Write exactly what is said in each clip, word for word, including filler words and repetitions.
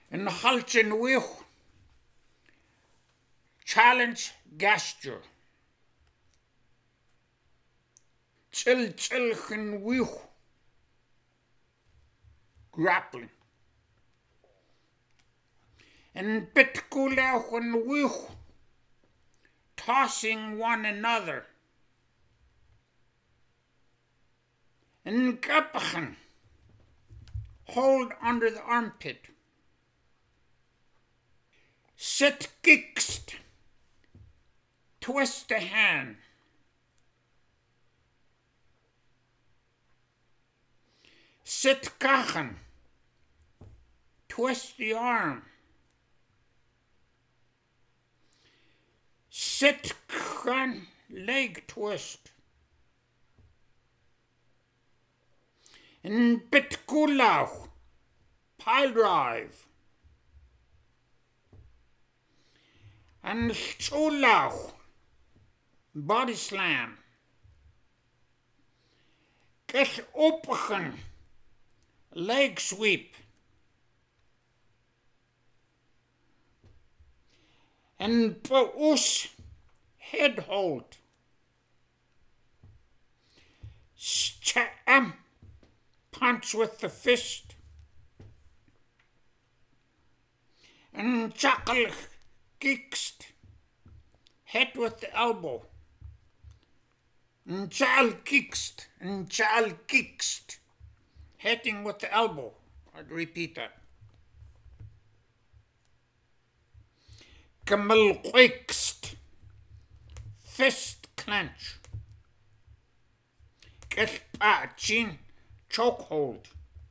In halchin wich, challenge gesture. Chill chilchin wich, grappling. In bitkulauchin wich, tossing one another. In gapachen, hold under the armpit. Sit gixed, twist the hand. Sit gachen, twist the arm. Sit gachen, leg twist. In bitkulauch, pile drive. And chulauch, body slam. Get open, leg sweep. And paus, head hold. Cham, punch with the fist. And chuckle, kickst, hit with the elbow. And chal kickst, and chal kickst, hitting with the elbow. I'd repeat that. Camel quickst, fist clench. Get chin, choke hold.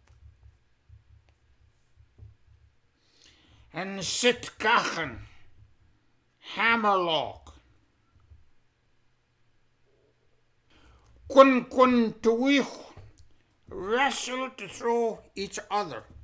And sit gachen, hammerlock. Kun kun tuich, wrestle to throw each other.